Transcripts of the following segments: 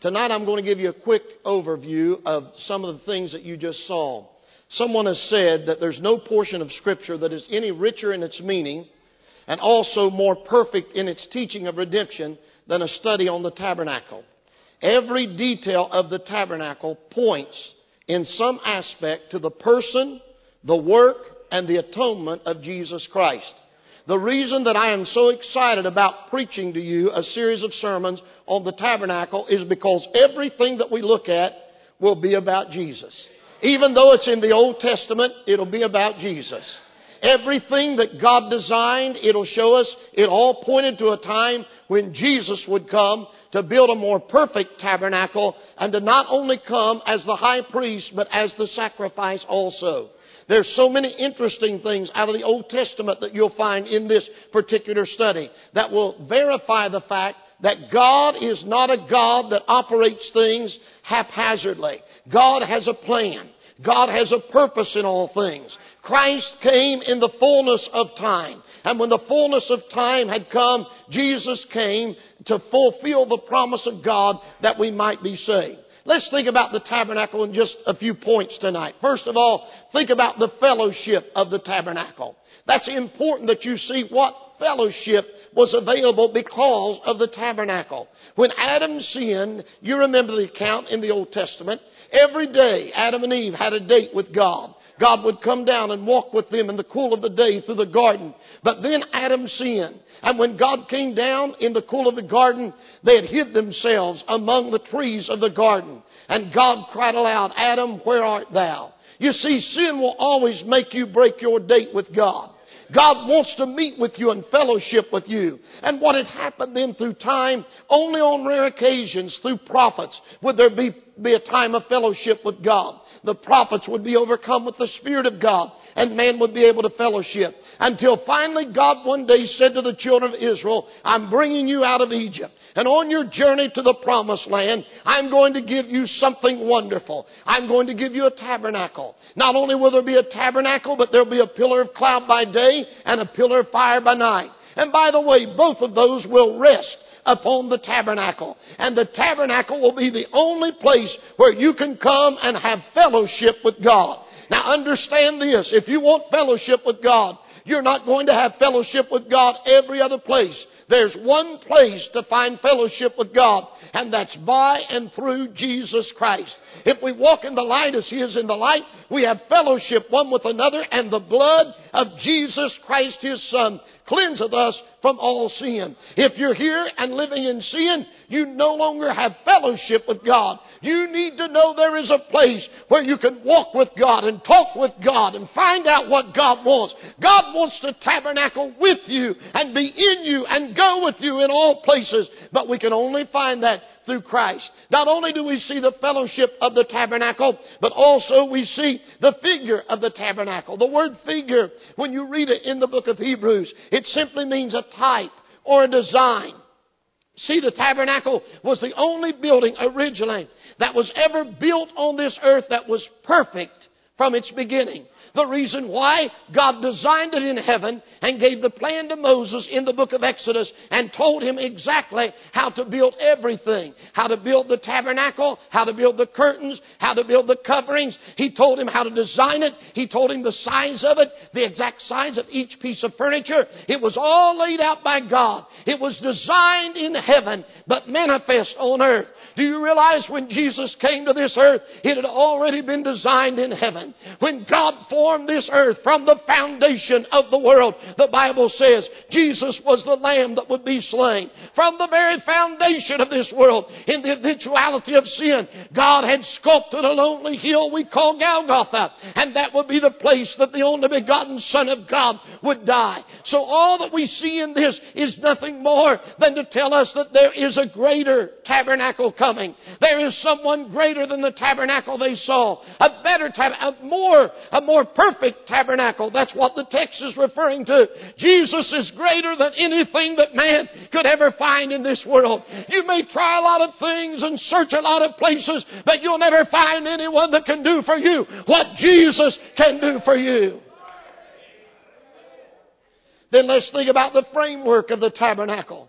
Tonight I'm going to give you a quick overview of some of the things that you just saw. Someone has said that there's no portion of Scripture that is any richer in its meaning and also more perfect in its teaching of redemption than a study on the tabernacle. Every detail of the tabernacle points in some aspect to the person, the work, and the atonement of Jesus Christ. The reason that I am so excited about preaching to you a series of sermons on the tabernacle is because everything that we look at will be about Jesus. Even though it's in the Old Testament, it'll be about Jesus. Everything that God designed, it'll show us, it all pointed to a time when Jesus would come to build a more perfect tabernacle and to not only come as the high priest, but as the sacrifice also. There's so many interesting things out of the Old Testament that you'll find in this particular study that will verify the fact that God is not a God that operates things haphazardly. God has a plan. God has a purpose in all things. Christ came in the fullness of time. And when the fullness of time had come, Jesus came to fulfill the promise of God that we might be saved. Let's think about the tabernacle in just a few points tonight. First of all, think about the fellowship of the tabernacle. That's important that you see what fellowship was available because of the tabernacle. When Adam sinned, you remember the account in the Old Testament. Every day, Adam and Eve had a date with God. God would come down and walk with them in the cool of the day through the garden. But then Adam sinned. And when God came down in the cool of the garden, they had hid themselves among the trees of the garden. And God cried aloud, "Adam, where art thou?" You see, sin will always make you break your date with God. God wants to meet with you and fellowship with you. And what had happened then through time, only on rare occasions through prophets would there be a time of fellowship with God. The prophets would be overcome with the Spirit of God, and man would be able to fellowship. Until finally God one day said to the children of Israel, "I'm bringing you out of Egypt. And on your journey to the promised land, I'm going to give you something wonderful. I'm going to give you a tabernacle. Not only will there be a tabernacle, but there'll be a pillar of cloud by day and a pillar of fire by night. And by the way, both of those will rest upon the tabernacle. And the tabernacle will be the only place where you can come and have fellowship with God." Now understand this. If you want fellowship with God, you're not going to have fellowship with God every other place. There's one place to find fellowship with God, and that's by and through Jesus Christ. If we walk in the light as He is in the light, we have fellowship one with another, and the blood of Jesus Christ, His Son, cleanseth us from all sin. If you're here and living in sin, you no longer have fellowship with God. You need to know there is a place where you can walk with God and talk with God and find out what God wants. God wants to tabernacle with you and be in you and go with you in all places. But we can only find that through Christ. Not only do we see the fellowship of the tabernacle, but also we see the figure of the tabernacle. The word figure, when you read it in the book of Hebrews, it simply means a type or a design. See, the tabernacle was the only building originally that was ever built on this earth that was perfect from its beginning. The reason why God designed it in heaven and gave the plan to Moses in the book of Exodus and told him exactly how to build everything. How to build the tabernacle, how to build the curtains, how to build the coverings. He told him how to design it. He told him the size of it, the exact size of each piece of furniture. It was all laid out by God. It was designed in heaven but manifest on earth. Do you realize when Jesus came to this earth, it had already been designed in heaven? When God formed this earth from the foundation of the world, the Bible says Jesus was the Lamb that would be slain. From the very foundation of this world, in the eventuality of sin, God had sculpted a lonely hill we call Golgotha, and that would be the place that the only begotten Son of God would die. So all that we see in this is nothing more than to tell us that there is a greater tabernacle coming. There is someone greater than the tabernacle they saw. A better tabernacle, a more perfect tabernacle. That's what the text is referring to. Jesus is greater than anything that man could ever find in this world. You may try a lot of things and search a lot of places, but you'll never find anyone that can do for you what Jesus can do for you. Then let's think about the framework of the tabernacle.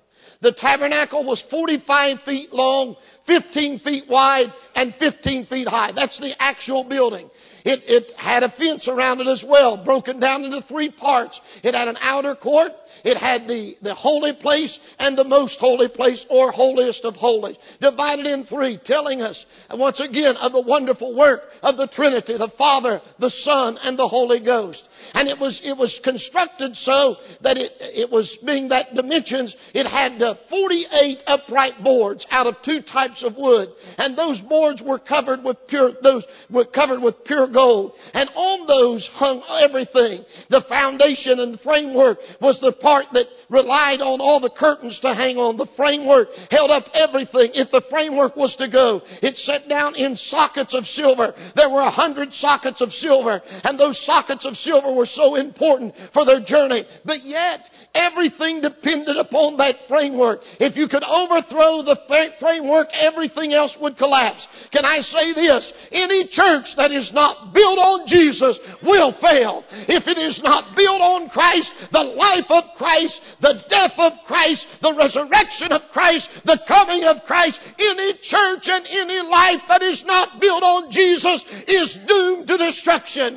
The tabernacle was 45 feet long, 15 feet wide, and 15 feet high. That's the actual building. It had a fence around it as well, broken down into 3 parts. It had an outer court. It had the holy place and the most holy place, or holiest of holies, divided in 3, telling us once again of the wonderful work of the Trinity, the Father, the Son, and the Holy Ghost. And it was constructed so that it was being that dimensions. It had 48 upright boards out of 2 types of wood, and those boards were covered with pure gold. And on those hung everything. The foundation and the framework was the part that relied on all the curtains to hang on. The framework held up everything. If the framework was to go, it set down in sockets of silver. There were 100 sockets of silver, and those sockets of silver were so important for their journey. But yet, everything depended upon that framework. If you could overthrow the framework, everything else would collapse. Can I say this? Any church that is not built on Jesus will fail. If it is not built on Christ, the life of Christ, the death of Christ, the resurrection of Christ, the coming of Christ, any church and any life that is not built on Jesus is doomed to destruction.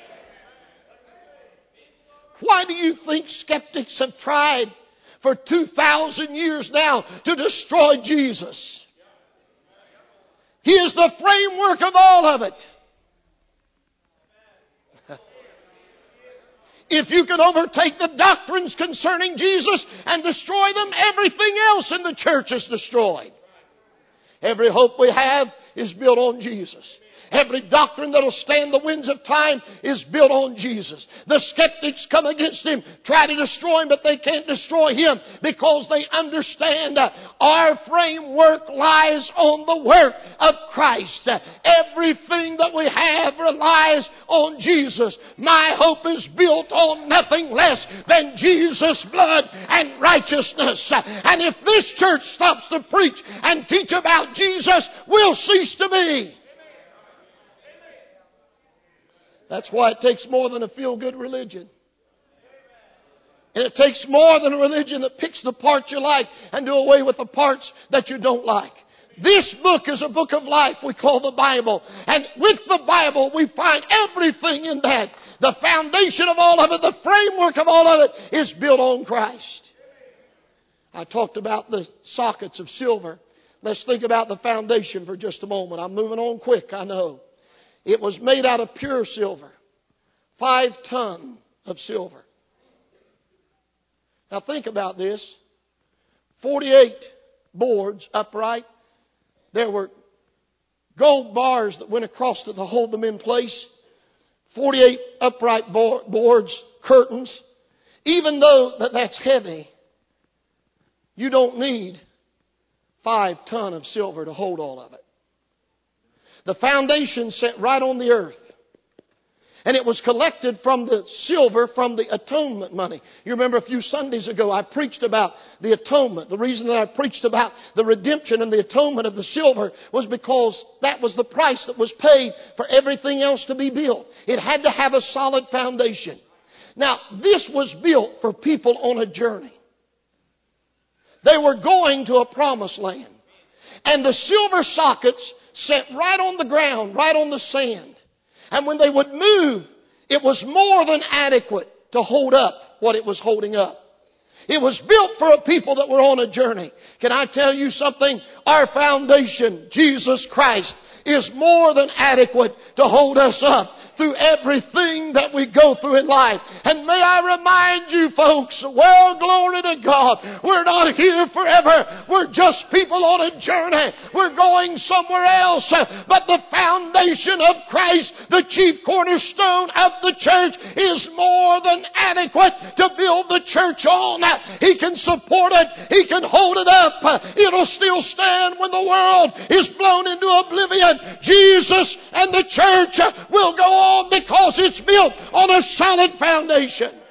Why do you think skeptics have tried for 2,000 years now to destroy Jesus? He is the framework of all of it. If you could overtake the doctrines concerning Jesus and destroy them, everything else in the church is destroyed. Every hope we have is built on Jesus. Every doctrine that will stand the winds of time is built on Jesus. The skeptics come against Him, try to destroy Him, but they can't destroy Him because they understand our framework lies on the work of Christ. Everything that we have relies on Jesus. My hope is built on nothing less than Jesus' blood and righteousness. And if this church stops to preach and teach about Jesus, we'll cease to be. That's why it takes more than a feel-good religion. And it takes more than a religion that picks the parts you like and do away with the parts that you don't like. This book is a book of life we call the Bible. And with the Bible we find everything in that. The foundation of all of it, the framework of all of it is built on Christ. I talked about the sockets of silver. Let's think about the foundation for just a moment. I'm moving on quick, I know. It was made out of pure silver. 5 tons of silver. Now think about this. 48 boards upright. There were gold bars that went across to hold them in place. 48 upright boards, curtains. Even though that's heavy, you don't need 5 tons of silver to hold all of it. The foundation set right on the earth. And it was collected from the silver from the atonement money. You remember a few Sundays ago I preached about the atonement. The reason that I preached about the redemption and the atonement of the silver was because that was the price that was paid for everything else to be built. It had to have a solid foundation. Now, this was built for people on a journey. They were going to a promised land. And the silver sockets set right on the ground, right on the sand. And when they would move, it was more than adequate to hold up what it was holding up. It was built for a people that were on a journey. Can I tell you something? Our foundation, Jesus Christ, is more than adequate to hold us up through everything that we go through in life. And may I remind you folks, well, glory to God, we're not here forever. We're just people on a journey. We're going somewhere else. But the foundation of Christ, the chief cornerstone of the church, is more than adequate to build the church on. He can support it. He can hold it up. It'll still stand when the world is blown into oblivion. Jesus and the church will go on because it's built on a solid foundation.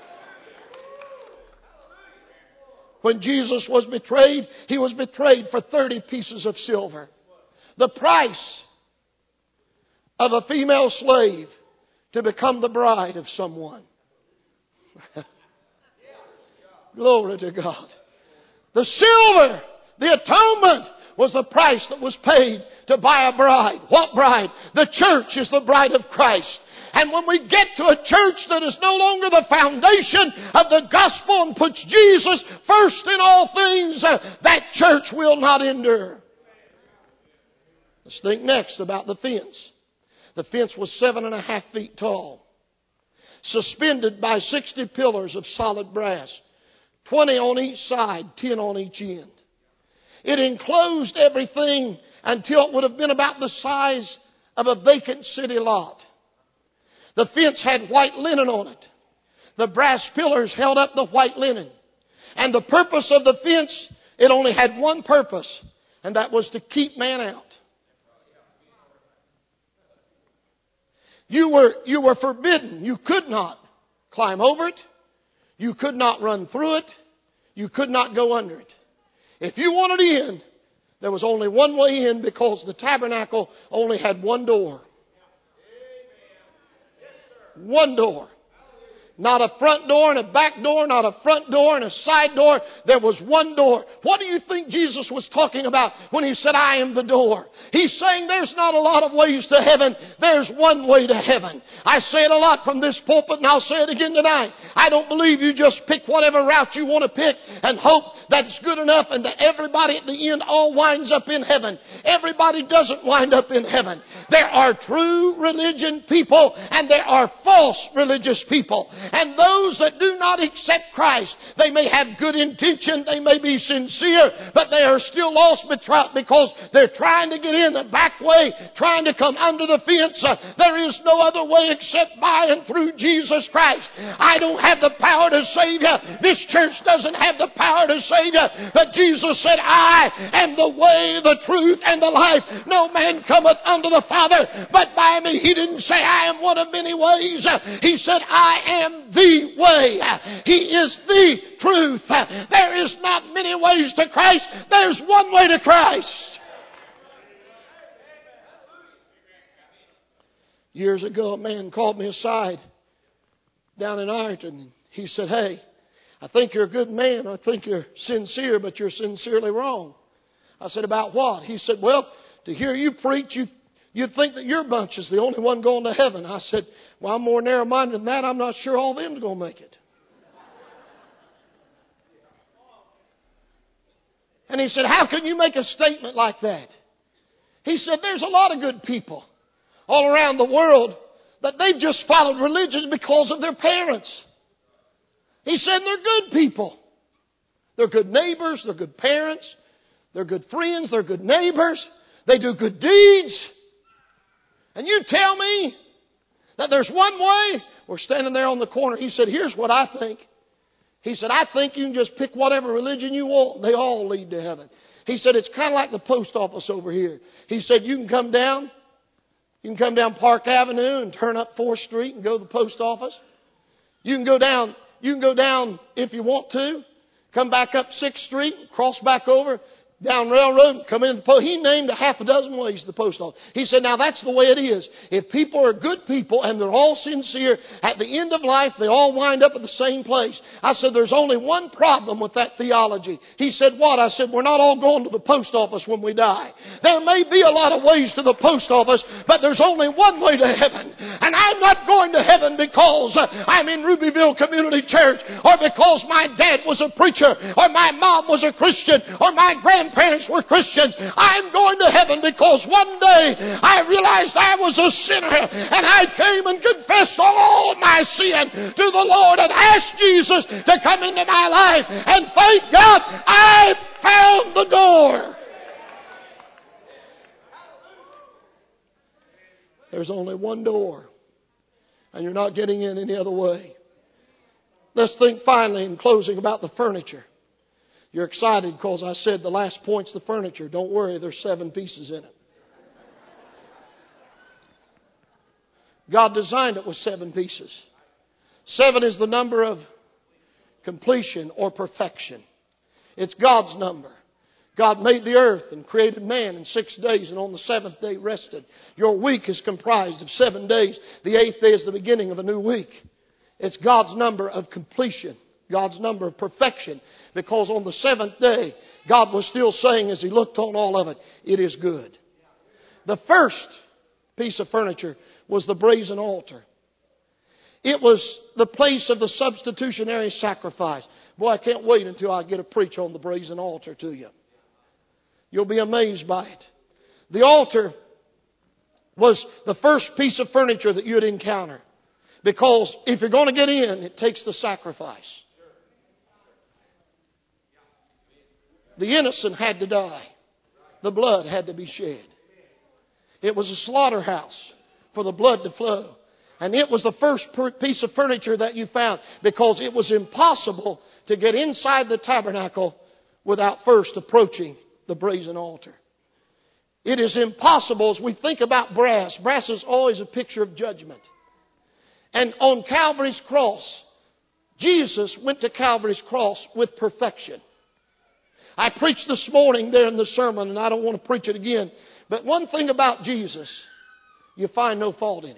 When Jesus was betrayed, He was betrayed for 30 pieces of silver. The price of a female slave to become the bride of someone. Glory to God. The silver, the atonement, was the price that was paid to buy a bride. What bride? The church is the bride of Christ. And when we get to a church that is no longer the foundation of the gospel and puts Jesus first in all things, that church will not endure. Let's think next about the fence. The fence was 7.5 feet tall, suspended by 60 pillars of solid brass, 20 on each side, 10 on each end. It enclosed everything until it would have been about the size of a vacant city lot. The fence had white linen on it. The brass pillars held up the white linen. And the purpose of the fence, it only had one purpose, and that was to keep man out. You were forbidden. You could not climb over it. You could not run through it. You could not go under it. If you wanted in, there was only one way in, because the tabernacle only had one door. One door. Not a front door and a back door, not a front door and a side door. There was one door. What do you think Jesus was talking about when He said, I am the door? He's saying there's not a lot of ways to heaven. There's one way to heaven. I say it a lot from this pulpit, and I'll say it again tonight. I don't believe you just pick whatever route you want to pick and hope that's good enough and that everybody at the end all winds up in heaven. Everybody doesn't wind up in heaven. There are true religion people and there are false religious people. And those that do not accept Christ, they may have good intention, they may be sincere, but they are still lost because they're trying to get in the back way, trying to come under the fence. There is no other way except by and through Jesus Christ. I don't have the power to save you. This church doesn't have the power to save you. But Jesus said, I am the way, the truth, and the life. No man cometh unto the Father but by me. He didn't say, I am one of many ways. He said, I am the way. He is the truth. There is not many ways to Christ. There's one way to Christ. Years ago, a man called me aside down in Ironton. He said, hey, I think you're a good man. I think you're sincere, but you're sincerely wrong. I said, about what? He said, well, to hear you preach, you'd think that your bunch is the only one going to heaven. I said, well, I'm more narrow-minded than that. I'm not sure all of them are going to make it. And he said, how can you make a statement like that? He said, there's a lot of good people all around the world that they've just followed religion because of their parents. He said, they're good people. They're good neighbors. They're good parents. They're good friends. They're good neighbors. They do good deeds. And you tell me that there's one way? We're standing there on the corner. He said, here's what I think. He said, I think you can just pick whatever religion you want. They all lead to heaven. He said, it's kind of like the post office over here. He said, you can come down Park Avenue and turn up 4th Street and go to the post office. You can go down if you want to. Come back up 6th Street, cross back over, down Railroad, come in the post. He named a half a dozen ways to the post office. He said, now that's the way it is. If people are good people and they're all sincere, at the end of life, they all wind up at the same place. I said, there's only one problem with that theology. He said, what? I said, we're not all going to the post office when we die. There may be a lot of ways to the post office, but there's only one way to heaven. And I'm not going to heaven because I'm in Rubyville Community Church, or because my dad was a preacher, or my mom was a Christian, or my grandparents were Christians. I'm going to heaven because one day I realized I was a sinner, and I came and confessed all my sin to the Lord and asked Jesus to come into my life. And thank God I found the door. There's only one door, and you're not getting in any other way. Let's think finally in closing about the furniture. You're excited because I said the last point's the furniture. Don't worry, there's 7 pieces in it. God designed it with 7 pieces. 7 is the number of completion or perfection. It's God's number. God made the earth and created man in 6 days, and on the 7th day rested. Your week is comprised of 7 days. The 8th day is the beginning of a new week. It's God's number of completion. God's number of perfection. Because on the seventh day, God was still saying as He looked on all of it, it is good. The first piece of furniture was the brazen altar. It was the place of the substitutionary sacrifice. Boy, I can't wait until I get a preach on the brazen altar to you. You'll be amazed by it. The altar was the first piece of furniture that you'd encounter. Because if you're going to get in, it takes the sacrifice. The innocent had to die. The blood had to be shed. It was a slaughterhouse for the blood to flow. And it was the first piece of furniture that you found, because it was impossible to get inside the tabernacle without first approaching the brazen altar. It is impossible as we think about brass. Brass is always a picture of judgment. And on Calvary's cross, Jesus went to Calvary's cross with perfection. I preached this morning there in the sermon, and I don't want to preach it again. But one thing about Jesus, you find no fault in Him.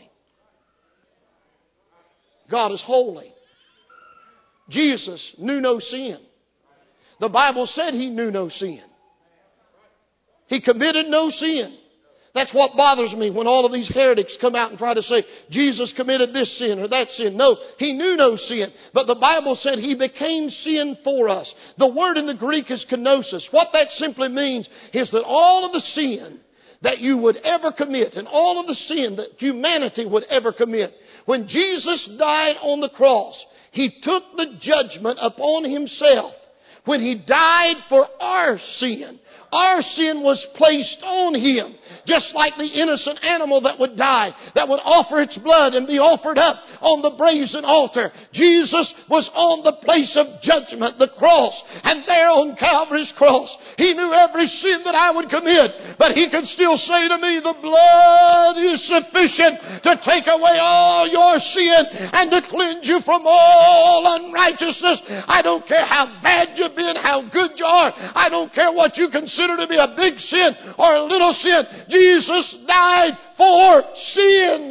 God is holy. Jesus knew no sin. The Bible said He knew no sin. He committed no sin. That's what bothers me when all of these heretics come out and try to say Jesus committed this sin or that sin. No, He knew no sin. But the Bible said He became sin for us. The word in the Greek is kenosis. What that simply means is that all of the sin that you would ever commit and all of the sin that humanity would ever commit, when Jesus died on the cross, He took the judgment upon Himself. When He died for our sin was placed on Him. Just like the innocent animal that would die, that would offer its blood and be offered up on the brazen altar. Jesus was on the place of judgment, the cross. And there on Calvary's cross, He knew every sin that I would commit. But He could still say to me, the blood is sufficient to take away all your sin and to cleanse you from all unrighteousness. I don't care how bad you've been, how good you are. I don't care what you consider to be a big sin or a little sin. Jesus died for sin.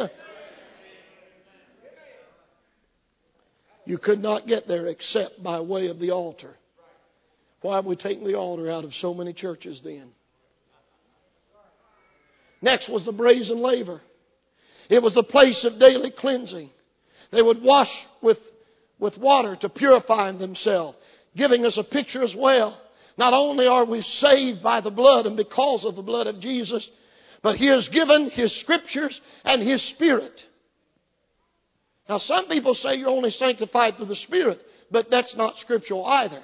You could not get there except by way of the altar. Why have we taken the altar out of so many churches then? Next was the brazen laver. It was the place of daily cleansing. They would wash with water to purify themselves, giving us a picture as well. Not only are we saved by the blood and because of the blood of Jesus, but He has given His Scriptures and His Spirit. Now some people say you're only sanctified through the Spirit, but that's not scriptural either.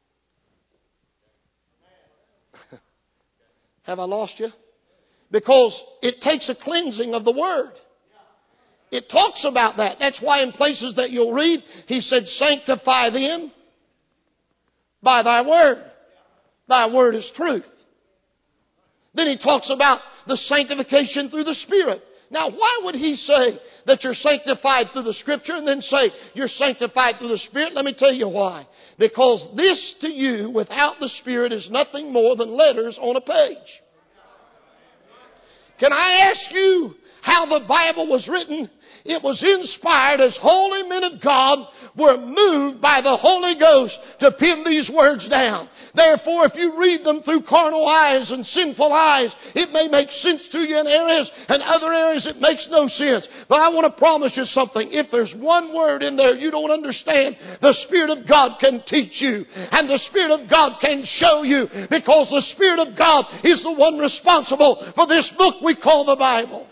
Have I lost you? Because it takes a cleansing of the Word. It talks about that. That's why in places that you'll read, He said, sanctify them by Thy Word. Thy Word is truth. Then He talks about the sanctification through the Spirit. Now, why would He say that you're sanctified through the Scripture and then say you're sanctified through the Spirit? Let me tell you why. Because this to you, without the Spirit, is nothing more than letters on a page. Can I ask you how the Bible was written? It was inspired as holy men of God were moved by the Holy Ghost to pen these words down. Therefore, if you read them through carnal eyes and sinful eyes, it may make sense to you in areas, and other areas it makes no sense. But I want to promise you something. If there's one word in there you don't understand, the Spirit of God can teach you. And the Spirit of God can show you, because the Spirit of God is the one responsible for this book we call the Bible.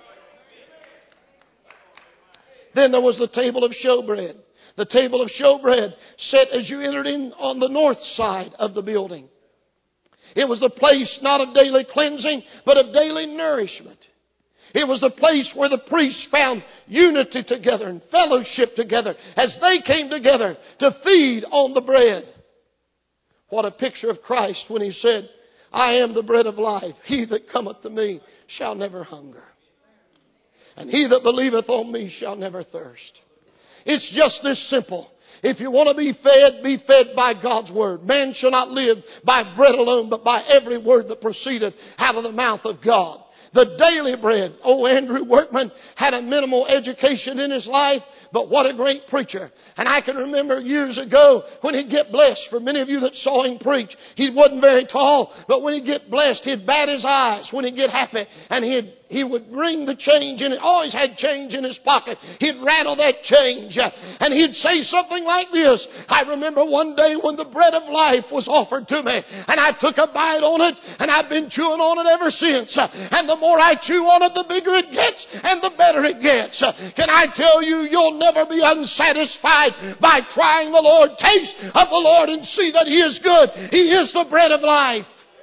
Then there was the table of showbread. The table of showbread set as you entered in on the north side of the building. It was the place not of daily cleansing, but of daily nourishment. It was the place where the priests found unity together and fellowship together as they came together to feed on the bread. What a picture of Christ when He said, I am the bread of life. He that cometh to me shall never hunger. And he that believeth on me shall never thirst. It's just this simple. If you want to be fed by God's Word. Man shall not live by bread alone, but by every word that proceedeth out of the mouth of God. The daily bread. Oh, Andrew Workman had a minimal education in his life, but what a great preacher. And I can remember years ago when he'd get blessed. For many of you that saw him preach, he wasn't very tall, but when he'd get blessed, he'd bat his eyes when he'd get happy, and he would ring the change in it. Always had change in his pocket. He'd rattle that change, and he'd say something like this. I remember one day when the bread of life was offered to me, and I took a bite on it, and I've been chewing on it ever since. And the more I chew on it, the bigger it gets, and the better it gets. Can I tell you, you'll never be unsatisfied by trying the Lord. Taste of the Lord and see that He is good. He is the bread of life.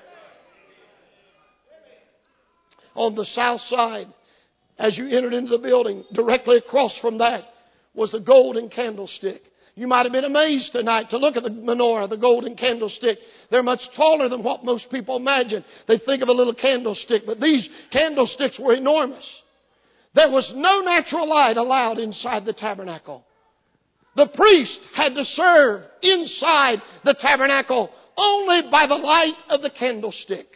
On the south side, as you entered into the building, directly across from that was the golden candlestick. You might have been amazed tonight to look at the menorah, the golden candlestick. They're much taller than what most people imagine. They think of a little candlestick, but these candlesticks were enormous. There was no natural light allowed inside the tabernacle. The priest had to serve inside the tabernacle only by the light of the candlestick.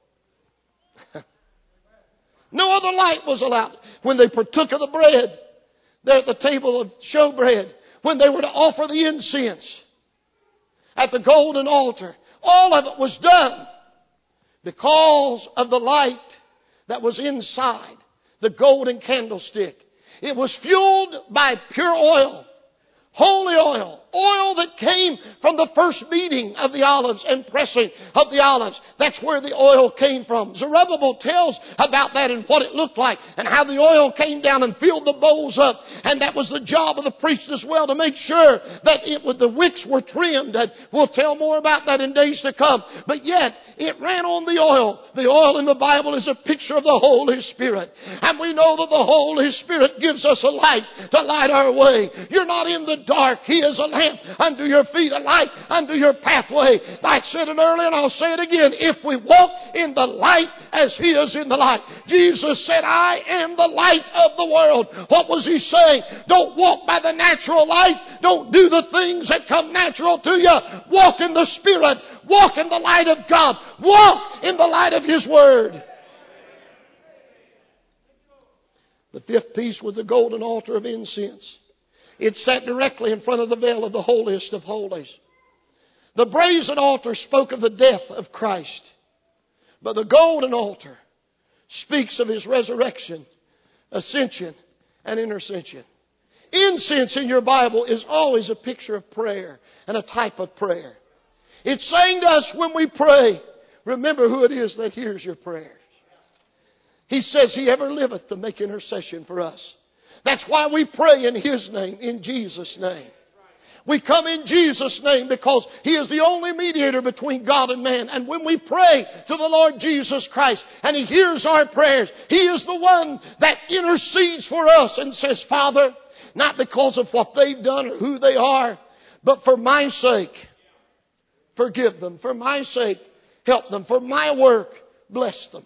No other light was allowed. When they partook of the bread, there at the table of showbread, when they were to offer the incense at the golden altar, all of it was done because of the light that was inside the golden candlestick. It was fueled by pure oil, holy oil, oil that came from the first beating of the olives and pressing of the olives. That's where the oil came from. Zerubbabel tells about that and what it looked like and how the oil came down and filled the bowls up. And that was the job of the priest as well, to make sure that the wicks were trimmed. And we'll tell more about that in days to come. But yet, it ran on the oil. The oil in the Bible is a picture of the Holy Spirit. And we know that the Holy Spirit gives us a light to light our way. You're not in the dark. He is a lamp unto your feet, a light unto your pathway. I said it earlier and I'll say it again. If we walk in the light as He is in the light. Jesus said, I am the light of the world. What was He saying? Don't walk by the natural light. Don't do the things that come natural to you. Walk in the Spirit. Walk in the light of God. Walk in the light of His Word. The fifth piece was the golden altar of incense. It sat directly in front of the veil of the holiest of holies. The brazen altar spoke of the death of Christ. But the golden altar speaks of His resurrection, ascension, and intercession. Incense in your Bible is always a picture of prayer and a type of prayer. It's saying to us when we pray, remember who it is that hears your prayers. He says He ever liveth to make intercession for us. That's why we pray in His name, in Jesus' name. We come in Jesus' name because He is the only mediator between God and man. And when we pray to the Lord Jesus Christ and He hears our prayers, He is the one that intercedes for us and says, Father, not because of what they've done or who they are, but for my sake, forgive them. For my sake, help them. For my work, bless them.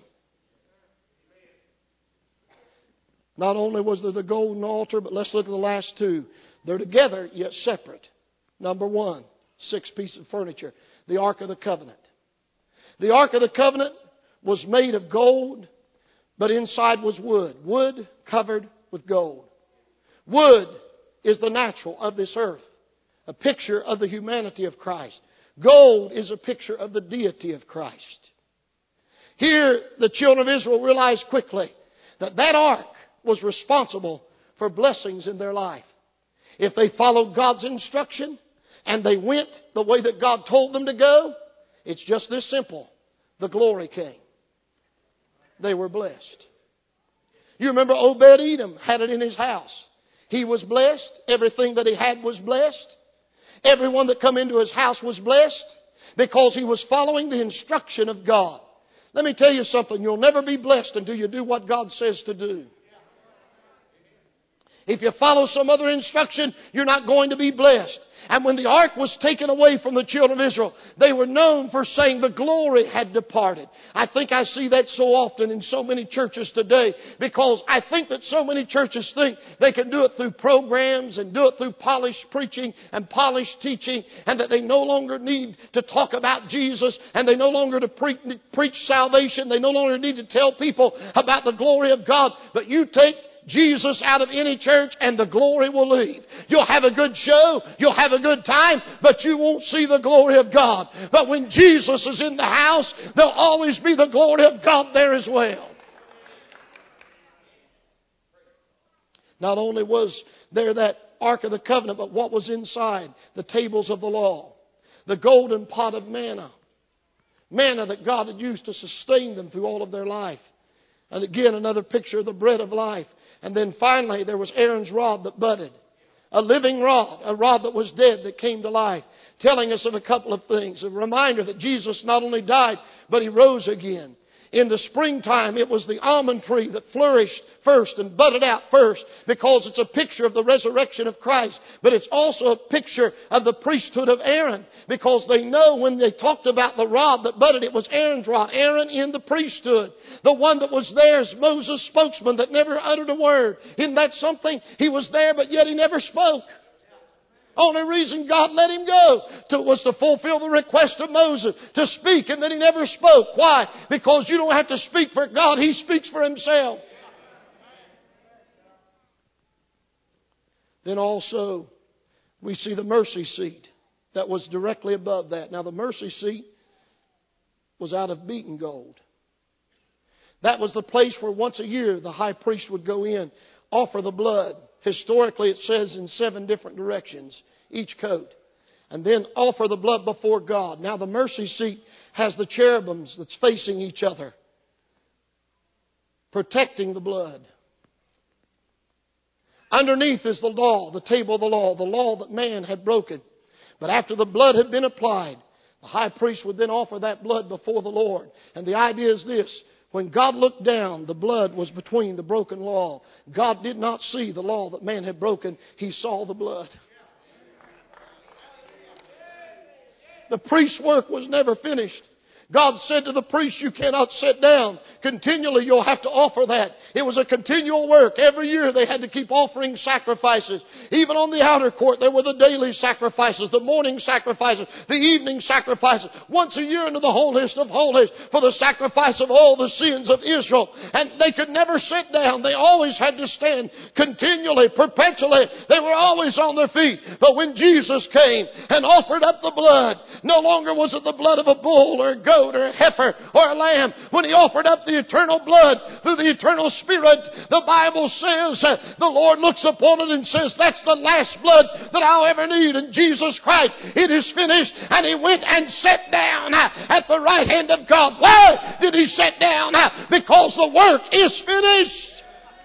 Not only was there the golden altar, but let's look at the last two. They're together, yet separate. Number one, 6 pieces of furniture. The Ark of the Covenant. The Ark of the Covenant was made of gold, but inside was wood. Wood covered with gold. Wood is the natural of this earth. A picture of the humanity of Christ. Gold is a picture of the deity of Christ. Here, the children of Israel realized quickly that that ark was responsible for blessings in their life. If they followed God's instruction and they went the way that God told them to go, it's just this simple. The glory came. They were blessed. You remember Obed-Edom had it in his house. He was blessed. Everything that he had was blessed. Everyone that come into his house was blessed because he was following the instruction of God. Let me tell you something. You'll never be blessed until you do what God says to do. If you follow some other instruction, you're not going to be blessed. And when the ark was taken away from the children of Israel, they were known for saying the glory had departed. I think I see that so often in so many churches today because I think that so many churches think they can do it through programs and do it through polished preaching and polished teaching, and that they no longer need to talk about Jesus, and they no longer to preach salvation. They no longer need to tell people about the glory of God. But you take Jesus out of any church and the glory will leave. You'll have a good show, you'll have a good time, but you won't see the glory of God. But when Jesus is in the house, there'll always be the glory of God there as well. Not only was there that Ark of the Covenant, but what was inside? The tables of the law. The golden pot of manna. Manna that God had used to sustain them through all of their life. And again, another picture of the bread of life. And then finally, there was Aaron's rod that budded. A living rod, a rod that was dead that came to life. Telling us of a couple of things. A reminder that Jesus not only died, but He rose again. In the springtime, it was the almond tree that flourished first and budded out first, because it's a picture of the resurrection of Christ. But it's also a picture of the priesthood of Aaron, because they know when they talked about the rod that budded, it was Aaron's rod. Aaron in the priesthood. The one that was there as Moses' spokesman that never uttered a word. Isn't that something? He was there, but yet He never spoke. Only reason God let him go was to fulfill the request of Moses to speak, and then he never spoke. Why? Because you don't have to speak for God. He speaks for Himself. Then also we see the mercy seat that was directly above that. Now the mercy seat was out of beaten gold. That was the place where once a year the high priest would go in, offer the blood. Historically, it says in 7 different directions, each coat. And then offer the blood before God. Now, the mercy seat has the cherubims that's facing each other, protecting the blood. Underneath is the law, the table of the law that man had broken. But after the blood had been applied, the high priest would then offer that blood before the Lord. And the idea is this. When God looked down, the blood was between the broken law. God did not see the law that man had broken. He saw the blood. The priest's work was never finished. God said to the priest, you cannot sit down. Continually you'll have to offer that. It was a continual work. Every year they had to keep offering sacrifices. Even on the outer court there were the daily sacrifices, the morning sacrifices, the evening sacrifices. Once a year into the holiest of holies for the sacrifice of all the sins of Israel. And they could never sit down. They always had to stand continually, perpetually. They were always on their feet. But when Jesus came and offered up the blood, no longer was it the blood of a bull or a goat or a heifer or a lamb. When He offered up the eternal blood through the eternal Spirit, the Bible says the Lord looks upon it and says, that's the last blood that I'll ever need. And Jesus Christ, it is finished. And He went and sat down at the right hand of God. Why did He sit down? Because the work is finished.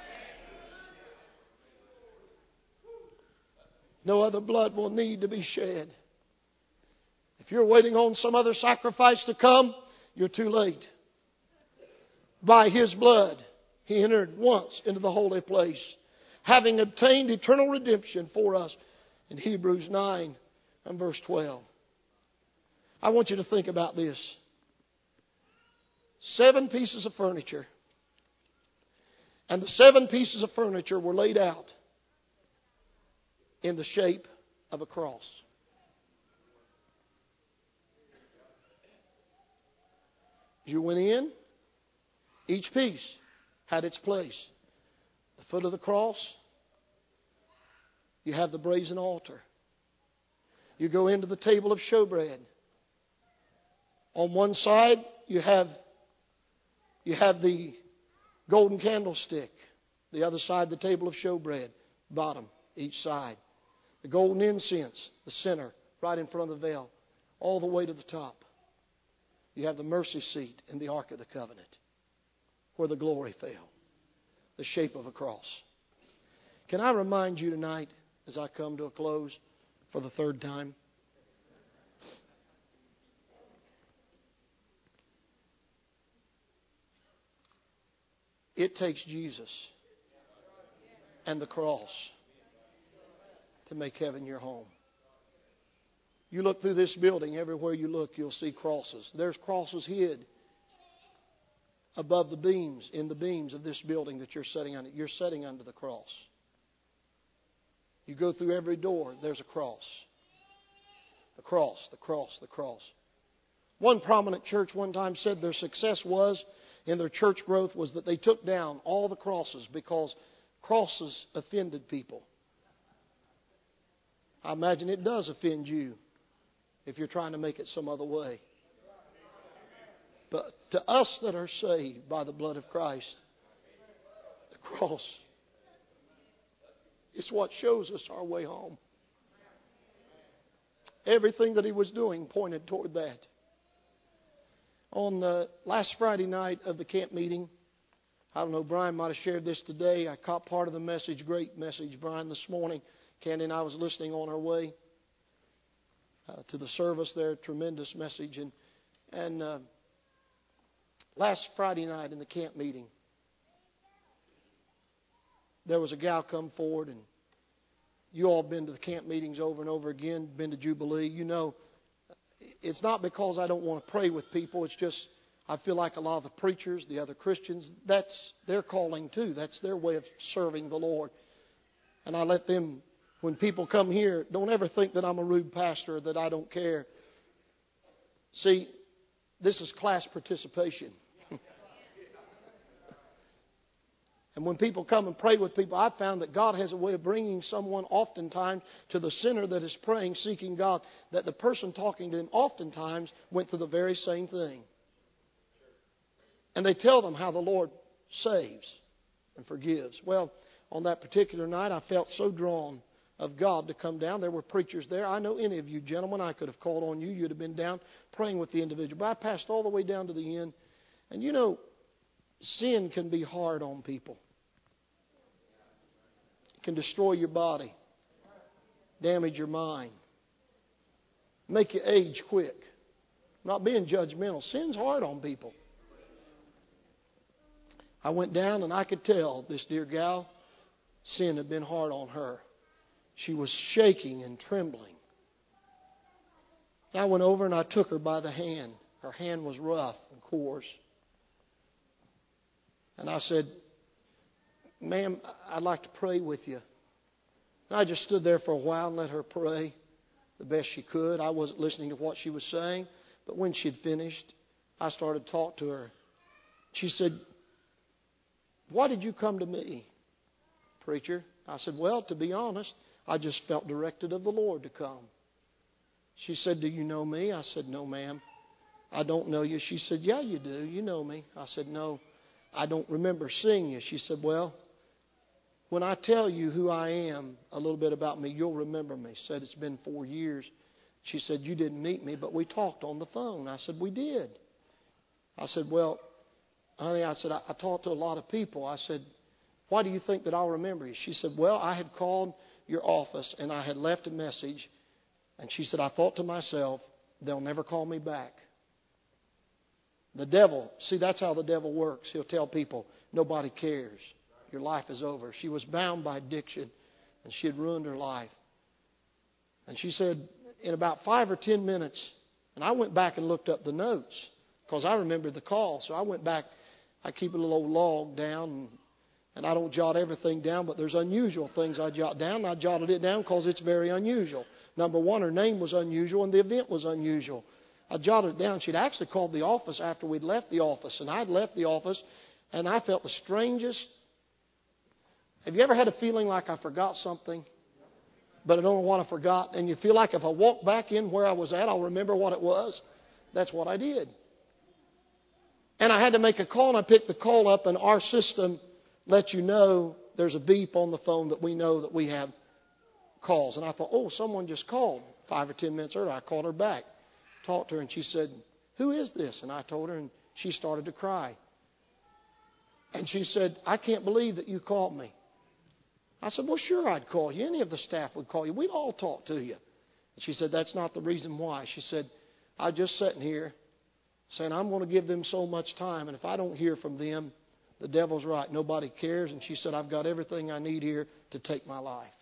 No other blood will need to be shed. If you're waiting on some other sacrifice to come, you're too late. By His blood, He entered once into the holy place, having obtained eternal redemption for us in Hebrews 9 and verse 12. I want you to think about this. 7 pieces of furniture. And the 7 pieces of furniture were laid out in the shape of a cross. You went in, each piece had its place. The foot of the cross, you have the brazen altar. You go into the table of showbread. On one side, you have the golden candlestick. The other side, the table of showbread. Bottom, each side. The golden incense, the center, right in front of the veil, all the way to the top. You have the mercy seat in the Ark of the Covenant, where the glory fell, the shape of a cross. Can I remind you tonight, as I come to a close for the 3rd time, it takes Jesus and the cross to make heaven your home. You look through this building, everywhere you look, you'll see crosses. There's crosses hid above the beams, in the beams of this building that you're sitting under. You're sitting under the cross. You go through every door, there's a cross. The cross, the cross, the cross. One prominent church one time said their success was, in their church growth, was that they took down all the crosses because Crosses offended people. I imagine it does offend you if you're trying to make it some other way. But to us that are saved by the blood of Christ, the cross is what shows us our way home. Everything that he was doing pointed toward that. On the last Friday night of the camp meeting, I don't know, Brian might have shared this today. I caught part of the message. Great message, Brian, this morning. Candy and I was listening on our way to the service there. Tremendous message. And last Friday night in the camp meeting, there was a gal come forward, and you all have been to the camp meetings over and over again, been to Jubilee. You know, it's not because I don't want to pray with people. It's just I feel like a lot of the preachers, the other Christians, that's their calling too. That's their way of serving the Lord. And I let them, when people come here, don't ever think that I'm a rude pastor or that I don't care. See, this is class participation. And when people come and pray with people, I've found that God has a way of bringing someone oftentimes to the sinner that is praying, seeking God, that the person talking to them oftentimes went through the very same thing. And they tell them how the Lord saves and forgives. Well, on that particular night, I felt so drawn of God to come down. There were preachers there. I know any of you gentlemen, I could have called on you. You'd have been down praying with the individual. But I passed all the way down to the end. And you know, sin can be hard on people. It can destroy your body, damage your mind, make you age quick. I'm not being judgmental. Sin's hard on people. I went down and I could tell this dear gal, sin had been hard on her. She was shaking and trembling. And I went over and I took her by the hand. Her hand was rough and coarse. And I said, "Ma'am, I'd like to pray with you." And I just stood there for a while and let her pray the best she could. I wasn't listening to what she was saying. But when she had finished, I started to talk to her. She said, "Why did you come to me, preacher?" I said, "Well, to be honest, I just felt directed of the Lord to come." She said, "Do you know me?" I said, "No, ma'am, I don't know you." She said, "Yeah, you do. You know me." I said, "No, I don't remember seeing you." She said, "Well, when I tell you who I am, a little bit about me, you'll remember me." Said, "It's been 4 years." She said, "You didn't meet me, but we talked on the phone." I said, "We did." I said, "Well, honey," I said, I talked to a lot of people. I said, "Why do you think that I'll remember you?" She said, "Well, I had called your office and I had left a message." And she said, "I thought to myself, they'll never call me back." The devil, see, that's how the devil works. He'll tell people, nobody cares. Your life is over. She was bound by addiction and she had ruined her life. And she said, in about 5 or 10 minutes, and I went back and looked up the notes because I remembered the call. So I went back. I keep a little old log down, and I don't jot everything down, but there's unusual things I jot down. And I jotted it down because it's very unusual. Number one, her name was unusual, and the event was unusual. I jotted it down. She'd actually called the office after we'd left the office, and I'd left the office, and I felt the strangest. Have you ever had a feeling like I forgot something, but I don't know what I forgot? And you feel like if I walk back in where I was at, I'll remember what it was. That's what I did. And I had to make a call, and I picked the call up, and our system lets you know there's a beep on the phone that we know that we have calls. And I thought, oh, someone just called 5 or 10 minutes earlier. I called her back, talked to her, and she said, "Who is this?" And I told her, and she started to cry. And she said, "I can't believe that you called me." I said, "Well, sure, I'd call you. Any of the staff would call you. We'd all talk to you." And she said, "That's not the reason why." She said, "I'm just sitting here saying I'm going to give them so much time, and if I don't hear from them, the devil's right. Nobody cares." And she said, "I've got everything I need here to take my life."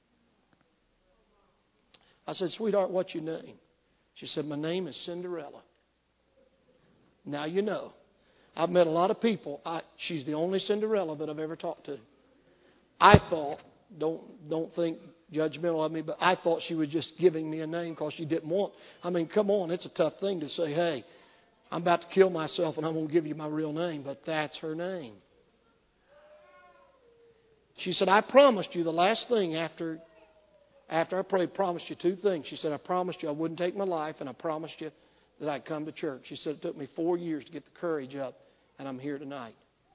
I said, "Sweetheart, what's your name?" She said, "My name is Cinderella." Now you know. I've met a lot of people. She's the only Cinderella that I've ever talked to. I thought, don't think judgmental of me, but I thought she was just giving me a name because she didn't want. I mean, come on, it's a tough thing to say, "Hey, I'm about to kill myself and I'm going to give you my real name," but that's her name. She said, I promised you the last thing after I prayed, promised you two things. She said, I promised you I wouldn't take my life, and I promised you that I'd come to church. She said, it took me 4 years to get the courage up, and I'm here tonight.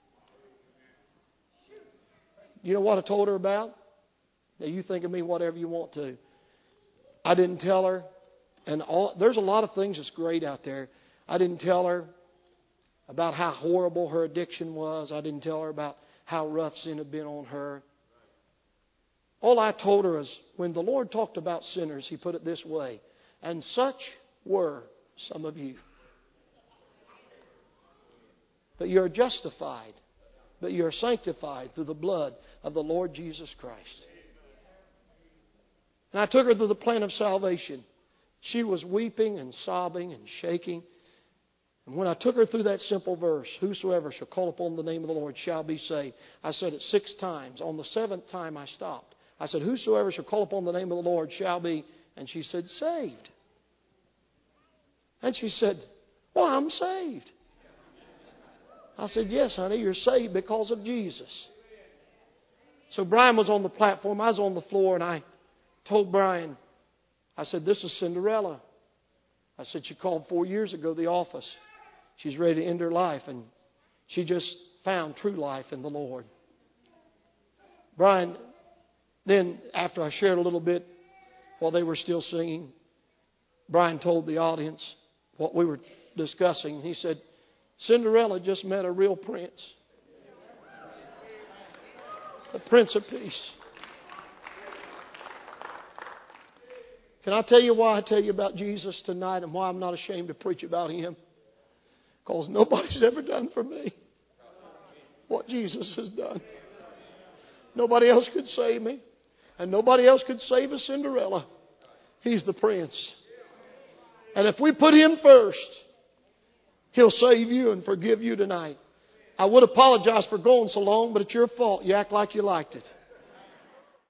You know what I told her about? Now, you think of me whatever you want to. I didn't tell her, and there's a lot of things that's great out there. I didn't tell her about how horrible her addiction was. I didn't tell her about how rough sin had been on her. All I told her is when the Lord talked about sinners, He put it this way, and such were some of you. But you're justified, but you're sanctified through the blood of the Lord Jesus Christ. And I took her to the plan of salvation. She was weeping and sobbing and shaking. And when I took her through that simple verse, whosoever shall call upon the name of the Lord shall be saved, I said it 6 times. On the 7th time I stopped. I said, whosoever shall call upon the name of the Lord shall be, and she said, saved. And she said, well, I'm saved. I said, yes, honey, you're saved because of Jesus. So Brian was on the platform, I was on the floor, and I told Brian, I said, this is Cinderella. I said, she called 4 years ago, the office. She's ready to end her life, and she just found true life in the Lord. Brian, then after I shared a little bit while they were still singing, Brian told the audience what we were discussing. He said, Cinderella just met a real prince. The Prince of Peace. Can I tell you why I tell you about Jesus tonight and why I'm not ashamed to preach about Him? Because nobody's ever done for me what Jesus has done. Nobody else could save me. And nobody else could save a Cinderella. He's the Prince. And if we put Him first, He'll save you and forgive you tonight. I would apologize for going so long, but it's your fault. You act like you liked it.